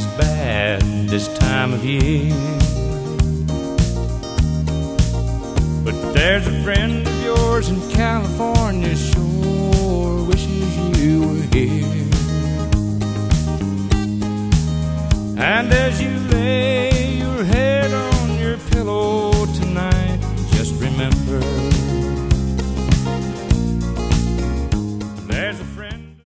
is bad this time of year. But there's a friend of yours in California, sure